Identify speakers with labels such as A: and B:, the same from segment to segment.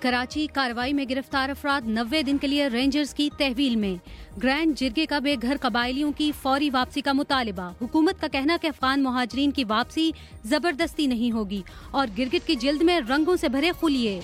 A: کراچی کارروائی میں گرفتار افراد 90 دن کے لیے رینجرز کی تحویل میں. گرینڈ جرگے کا بے گھر قبائلیوں کی فوری واپسی کا مطالبہ. حکومت کا کہنا کہ افغان مہاجرین کی واپسی زبردستی نہیں ہوگی اور گرگٹ کی جلد میں رنگوں سے بھرے خلیے.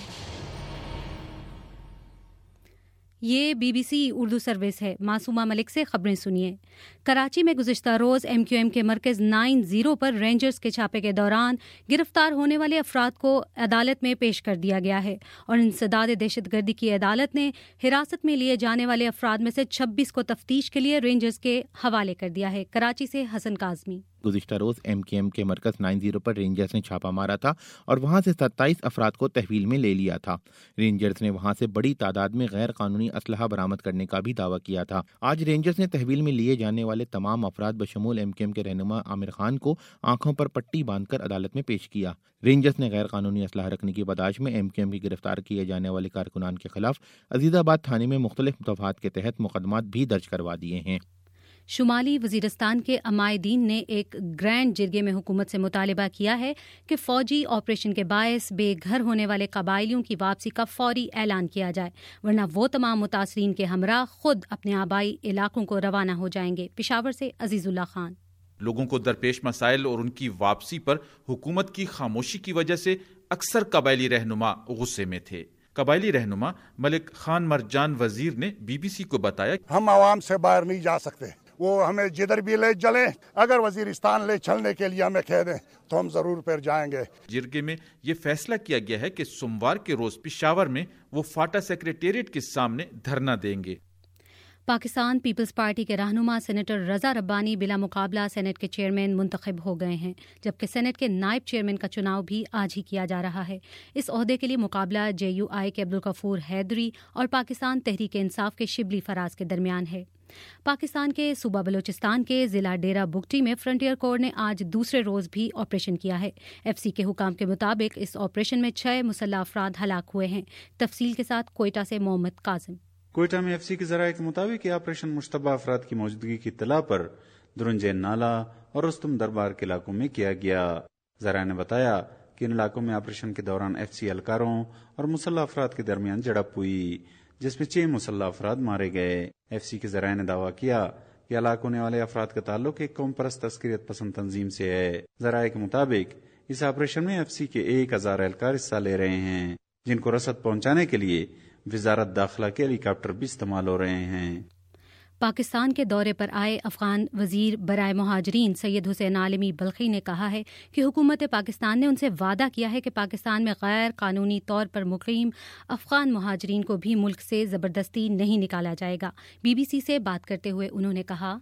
A: یہ BBC اردو سروس ہے. معصومہ ملک سے خبریں سنیے. کراچی میں گزشتہ روز MQM کے مرکز 90 پر رینجرز کے چھاپے کے دوران گرفتار ہونے والے افراد کو عدالت میں پیش کر دیا گیا ہے اور انسداد دہشت گردی کی عدالت نے حراست میں لیے جانے والے افراد میں سے 26 کو تفتیش کے لیے رینجرز کے حوالے کر دیا ہے. کراچی سے حسن کاظمی.
B: گزشتہ روز MQM کے مرکز 90 پر رینجرز نے چھاپا مارا تھا اور وہاں سے 27 افراد کو تحویل میں لے لیا تھا. رینجرز نے وہاں سے بڑی تعداد میں غیر قانونی اسلحہ برآمد کرنے کا بھی دعویٰ کیا تھا. آج رینجرز نے تحویل میں لیے جانے والے تمام افراد بشمول MQM کے رہنما عامر خان کو آنکھوں پر پٹی باندھ کر عدالت میں پیش کیا. رینجرز نے غیر قانونی اسلحہ رکھنے کی بداعش میں MQM کی گرفتار کیے جانے والے کارکنان کے خلاف عزیز آباد تھانے میں مختلف دفعات کے تحت مقدمات بھی درج کروا دیے ہیں.
A: شمالی وزیرستان کے عمائدین نے ایک گرینڈ جرگے میں حکومت سے مطالبہ کیا ہے کہ فوجی آپریشن کے باعث بے گھر ہونے والے قبائلیوں کی واپسی کا فوری اعلان کیا جائے ورنہ وہ تمام متاثرین کے ہمراہ خود اپنے آبائی علاقوں کو روانہ ہو جائیں گے. پشاور سے عزیز اللہ خان.
C: لوگوں کو درپیش مسائل اور ان کی واپسی پر حکومت کی خاموشی کی وجہ سے اکثر قبائلی رہنما غصے میں تھے. قبائلی رہنما ملک خان مرجان وزیر نے BBC کو بتایا
D: ہم عوام سے باہر نہیں جا سکتے، وہ ہمیں جدھر بھی لے چلیں، اگر وزیرستان لے چلنے کے لیے ہمیں کہہ دیں تو ہم ضرور پھر جائیں گے.
C: جرگے میں یہ فیصلہ کیا گیا ہے کہ سوموار کے روز پشاور میں وہ فاٹا سیکریٹریٹ کے سامنے دھرنا دیں گے.
A: پاکستان پیپلز پارٹی کے رہنما سینیٹر رضا ربانی بلا مقابلہ سینٹ کے چیئرمین منتخب ہو گئے ہیں جبکہ سینٹ کے نائب چیئرمین کا چناؤ بھی آج ہی کیا جا رہا ہے. اس عہدے کے لیے مقابلہ JUI کے عبدالغفور حیدری اور پاکستان تحریک انصاف کے شبلی فراز کے درمیان ہے. پاکستان کے صوبہ بلوچستان کے ضلع ڈیرہ بگٹی میں فرنٹیئر کورps نے آج دوسرے روز بھی آپریشن کیا ہے. FC کے حکام کے مطابق اس آپریشن میں 6 مسلح افراد ہلاک ہوئے ہیں. تفصیل کے ساتھ کوئٹہ سے محمد قاسم.
E: کوئٹہ میں FC کے ذرائع کے مطابق یہ آپریشن مشتبہ افراد کی موجودگی کی اطلاع پر درنجین نالہ اور رستم دربار کے علاقوں میں کیا گیا. ذرائع نے بتایا کہ ان علاقوں میں آپریشن کے دوران FC اہلکاروں اور مسلح افراد کے درمیان جھڑپ ہوئی جس میں 6 مسلح افراد مارے گئے. FC کے ذرائع نے دعویٰ کیا کہ ہلاک ہونے والے افراد کا تعلق ایک قوم پرست عسکریت پسند تنظیم سے ہے. ذرائع کے مطابق اس آپریشن میں FC کے 1000 اہلکار حصہ لے رہے ہیں جن کو رسد پہنچانے کے لیے وزارت داخلہ کے ہیلی کاپٹر بھی استعمال ہو رہے ہیں.
A: پاکستان کے دورے پر آئے افغان وزیر برائے مہاجرین سید حسین عالمی بلخی نے کہا ہے کہ حکومت پاکستان نے ان سے وعدہ کیا ہے کہ پاکستان میں غیر قانونی طور پر مقیم افغان مہاجرین کو بھی ملک سے زبردستی نہیں نکالا جائے گا. BBC سے بات کرتے ہوئے انہوں نے کہا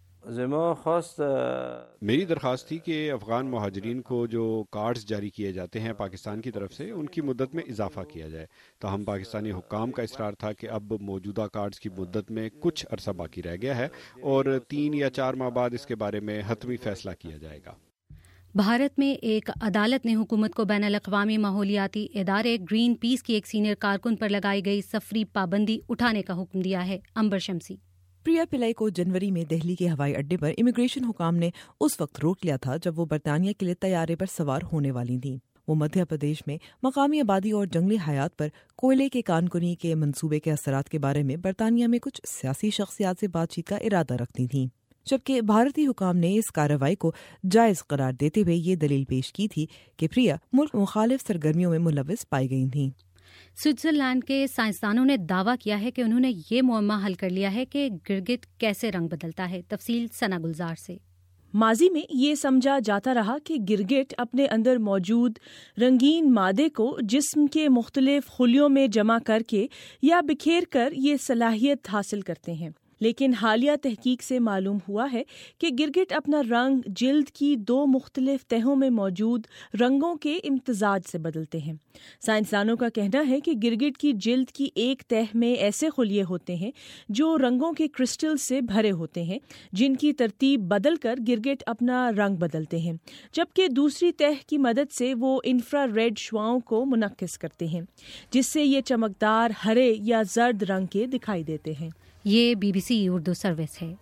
F: میری درخواست تھی کہ افغان مہاجرین کو جو کارڈز جاری کیے جاتے ہیں پاکستان کی طرف سے ان کی مدت میں اضافہ کیا جائے. تاہم پاکستانی حکام کا اصرار تھا کہ اب موجودہ کارڈز کی مدت میں کچھ عرصہ باقی رہ گیا ہے اور 3 یا 4 ماہ بعد اس کے بارے میں حتمی فیصلہ کیا جائے گا.
A: بھارت میں ایک عدالت نے حکومت کو بین الاقوامی ماحولیاتی ادارے گرین پیس کی ایک سینئر کارکن پر لگائی گئی سفری پابندی اٹھانے کا حکم دیا ہے. امبر شمسی.
G: پریا پلائی کو جنوری میں دہلی کے ہوائی اڈے پر امیگریشن حکام نے اس وقت روک لیا تھا جب وہ برطانیہ کے لیے طیارے پر سوار ہونے والی تھیں. وہ مدھیہ پردیش میں مقامی آبادی اور جنگلی حیات پر کوئلے کے کان کنی کے منصوبے کے اثرات کے بارے میں برطانیہ میں کچھ سیاسی شخصیات سے بات چیت کا ارادہ رکھتی تھیں، جبکہ بھارتی حکام نے اس کارروائی کو جائز قرار دیتے ہوئے یہ دلیل پیش کی تھی کہ پریا ملک مخالف سرگرمیوں میں ملوث پائی گئی تھیں.
A: سوئٹزرلینڈ کے سائنسدانوں نے دعویٰ کیا ہے کہ انہوں نے یہ معمہ حل کر لیا ہے کہ گرگٹ کیسے رنگ بدلتا ہے. تفصیل ثنا گلزار سے.
H: ماضی میں یہ سمجھا جاتا رہا کہ گرگٹ اپنے اندر موجود رنگین مادے کو جسم کے مختلف خلیوں میں جمع کر کے یا بکھیر کر یہ صلاحیت حاصل کرتے ہیں، لیکن حالیہ تحقیق سے معلوم ہوا ہے کہ گرگٹ اپنا رنگ جلد کی 2 مختلف تہوں میں موجود رنگوں کے امتزاج سے بدلتے ہیں. سائنسدانوں کا کہنا ہے کہ گرگٹ کی جلد کی ایک تہ میں ایسے خلیے ہوتے ہیں جو رنگوں کے کرسٹل سے بھرے ہوتے ہیں جن کی ترتیب بدل کر گرگٹ اپنا رنگ بدلتے ہیں، جبکہ دوسری تہ کی مدد سے وہ انفرا ریڈ شعاؤں کو منعکس کرتے ہیں جس سے یہ چمکدار ہرے یا زرد رنگ کے دکھائی دیتے ہیں.
A: یہ BBC اردو سروس ہے.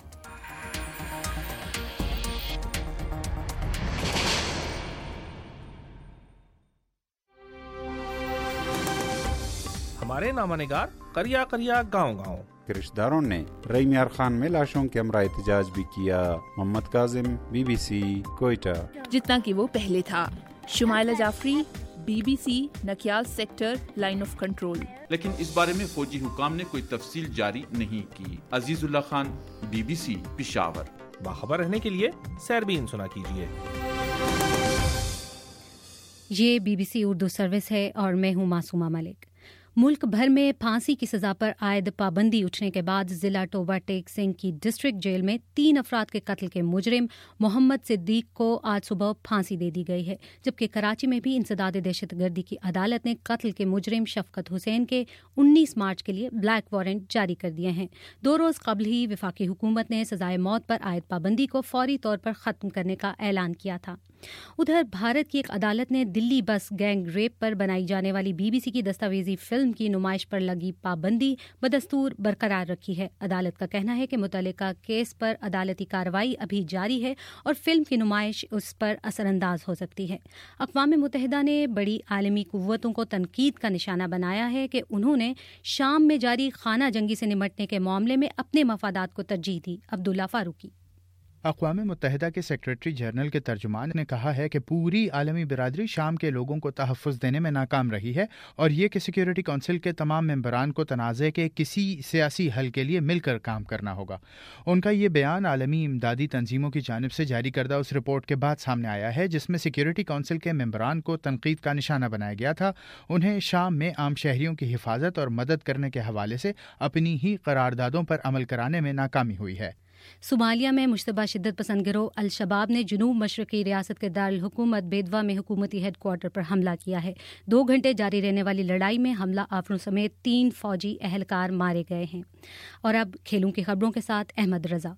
I: हमारे नामानिगार करिया करिया गाँव-गाँव।
E: رشتہ داروں نے رئی میار خان میں لاشوں کے ہمراہ احتجاج بھی کیا۔ محمد کاظم، BBC، کوئٹہ۔
J: جتنا کہ وہ پہلے تھا۔ Shumaila Jafri, BBC، Nakial sector, line of control.
C: لیکن اس بارے میں فوجی حکام نے کوئی تفصیل جاری نہیں کی۔ عزیز اللہ خان، BBC، پشاور۔
I: باخبر رہنے کے لیے سیربین سنا کیجیے۔
A: یہ BBC اردو سروس ہے اور میں ہوں معصومہ ملک۔ ملک بھر میں پھانسی کی سزا پر عائد پابندی اٹھنے کے بعد ضلع ٹوبہ ٹیک سنگھ کی ڈسٹرکٹ جیل میں 3 افراد کے قتل کے مجرم محمد صدیق کو آج صبح پھانسی دے دی گئی ہے، جبکہ کراچی میں بھی انسداد دہشت گردی کی عدالت نے قتل کے مجرم شفقت حسین کے 19 مارچ کے لیے بلیک وارنٹ جاری کر دیے ہیں۔ 2 روز قبل ہی وفاقی حکومت نے سزائے موت پر عائد پابندی کو فوری طور پر ختم کرنے کا اعلان کیا تھا۔ ادھر بھارت کی ایک عدالت نے دلی بس گینگ ریپ پر بنائی جانے والی BBC کی دستاویزی فلم کی نمائش پر لگی پابندی بدستور برقرار رکھی ہے۔ عدالت کا کہنا ہے کہ متعلقہ کیس پر عدالتی کارروائی ابھی جاری ہے اور فلم کی نمائش اس پر اثر انداز ہو سکتی ہے۔ اقوام متحدہ نے بڑی عالمی قوتوں کو تنقید کا نشانہ بنایا ہے کہ انہوں نے شام میں جاری خانہ جنگی سے نمٹنے کے معاملے میں اپنے مفادات کو ترجیح دی۔ عبداللہ فاروقی۔
K: اقوام متحدہ کے سیکریٹری جنرل کے ترجمان نے کہا ہے کہ پوری عالمی برادری شام کے لوگوں کو تحفظ دینے میں ناکام رہی ہے اور یہ کہ سیکیورٹی کونسل کے تمام ممبران کو تنازع کے کسی سیاسی حل کے لیے مل کر کام کرنا ہوگا۔ ان کا یہ بیان عالمی امدادی تنظیموں کی جانب سے جاری کردہ اس رپورٹ کے بعد سامنے آیا ہے جس میں سیکیورٹی کونسل کے ممبران کو تنقید کا نشانہ بنایا گیا تھا۔ انہیں شام میں عام شہریوں کی حفاظت اور مدد کرنے کے حوالے سے اپنی ہی قراردادوں پر عمل کرانے میں ناکامی ہوئی ہے۔
A: صومالیہ میں مشتبہ شدت پسند گروہ الشباب نے جنوب مشرقی ریاست کے دارالحکومت بیدوا میں حکومتی ہیڈ کوارٹر پر حملہ کیا ہے۔ 2 گھنٹے جاری رہنے والی لڑائی میں حملہ آوروں سمیت 3 فوجی اہلکار مارے گئے ہیں۔ اور اب کھیلوں کی خبروں کے ساتھ Ahmed Raza.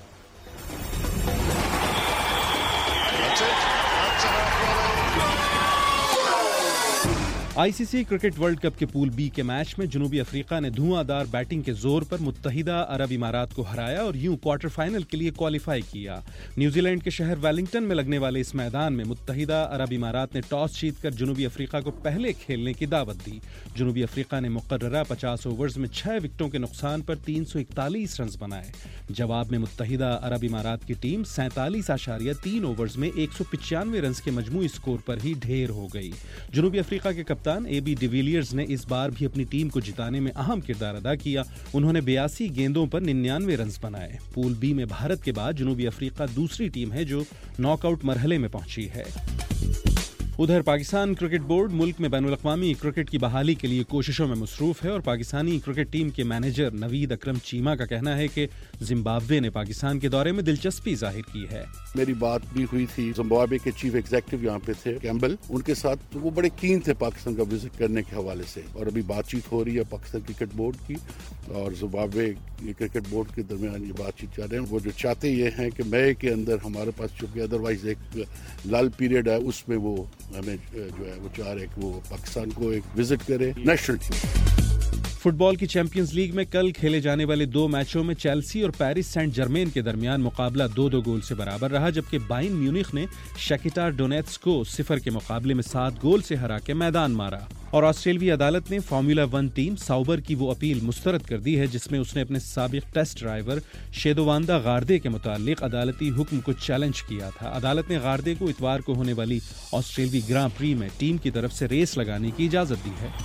L: ICC cricket world cup کے پول بی کے میچ میں جنوبی افریقہ نے دھواں دار بیٹنگ کے زور پر متحدہ عرب امارات کو ہرایا اور یوں کوارٹر فائنل کے لیے کوالیفائی کیا۔ نیوزی لینڈ کے شہر ویلنگٹن میں لگنے والے اس میدان میں متحدہ عرب امارات نے ٹاس جیت کر جنوبی افریقہ کو پہلے کھیلنے کی دعوت دی۔ جنوبی افریقہ نے مقررہ 50 اوورز میں 6 وکٹوں کے نقصان پر 341 رنز بنائے۔ جواب میں متحدہ عرب امارات کی ٹیم 47.3 اوورز میں 195 رنز کے مجموعی سکور پر ہی ڈھیر ہو گئی۔ جنوبی افریقہ کے کپتان AB ڈیویلیئرز نے اس بار بھی اپنی ٹیم کو جتانے میں اہم کردار ادا کیا۔ انہوں نے 82 گیندوں پر 99 رنز بنائے۔ پول بی میں بھارت کے بعد جنوبی افریقہ دوسری ٹیم ہے جو ناک آؤٹ مرحلے میں پہنچی ہے۔ ادھر پاکستان کرکٹ بورڈ ملک میں بین الاقوامی کرکٹ کی بحالی کے لیے کوششوں میں مصروف ہے اور پاکستانی کرکٹ ٹیم کے مینیجر نوید اکرم چیمہ کا کہنا ہے کہ زمبابوے نے پاکستان کے دورے میں دلچسپی ظاہر کی ہے۔
M: میری بات بھی ہوئی تھی زمبابوے کے چیف ایگزیکٹو یہاں پہ تھے کیمبل، ان کے ساتھ وہ بڑے کین تھے پاکستان کا وزٹ کرنے کے حوالے سے، اور ابھی بات چیت ہو رہی ہے پاکستان کرکٹ بورڈ کی اور زمبابوے کرکٹ بورڈ کے درمیان یہ بات چیت چل رہے ہیں۔ وہ جو چاہتے یہ ہیں کہ مئی کے اندر ہمارے پاس چونکہ ادروائز ایک لال پیریڈ ہے اس میں وہ ہمیں جو ہے وہ چاہ رہے کہ وہ پاکستان کو ایک وزٹ کرے نیشنل ٹیم۔
L: فٹ بال کی چیمپئنز لیگ میں کل کھیلے جانے والے 2 میچوں میں چیلسی اور پیرس سینٹ جرمین کے درمیان مقابلہ 2-2 گول سے برابر رہا، جبکہ بائرن میونخ نے شیکٹار ڈونیٹس کو 0 کے مقابلے میں 7 گول سے ہرا کے میدان مارا۔ اور آسٹریلوی عدالت نے فارمولا 1 ٹیم ساؤبر کی وہ اپیل مسترد کر دی ہے جس میں اس نے اپنے سابق ٹیسٹ ڈرائیور شیدواندا غاردے کے متعلق عدالتی حکم کو چیلنج کیا تھا۔ عدالت نے غاردے کو اتوار کو ہونے والی آسٹریلوی گراں پری میں ٹیم کی طرف سے ریس لگانے کی اجازت دی ہے۔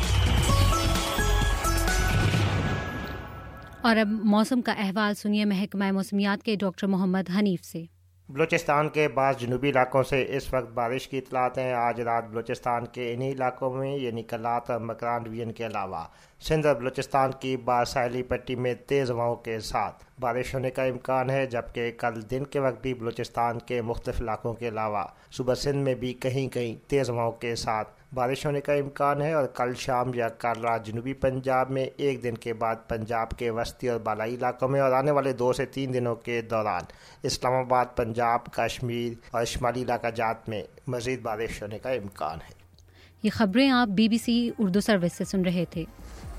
A: اور اب موسم کا احوال سنیے محکمہ موسمیات کے ڈاکٹر محمد حنیف سے۔
N: بلوچستان کے بعض جنوبی علاقوں سے اس وقت بارش کی اطلاعات ہیں۔ آج رات بلوچستان کے انہی علاقوں میں یعنی کلات اور مکران ڈویژن کے علاوہ سندھ اور بلوچستان کی بعض ساحلی پٹی میں تیز ہواؤں کے ساتھ بارش ہونے کا امکان ہے، جبکہ کل دن کے وقت بھی بلوچستان کے مختلف علاقوں کے علاوہ صبح سندھ میں بھی کہیں کہیں تیز ہواؤں کے ساتھ بارش ہونے کا امکان ہے۔ اور کل شام یا کل رات جنوبی پنجاب میں، ایک دن کے بعد پنجاب کے وسطی اور بالائی علاقوں میں، اور آنے والے 2 سے 3 دنوں کے دوران اسلام آباد، پنجاب، کشمیر اور شمالی علاقہ جات میں مزید بارش ہونے کا امکان ہے۔
A: یہ خبریں آپ BBC اردو سروس سے سن رہے تھے۔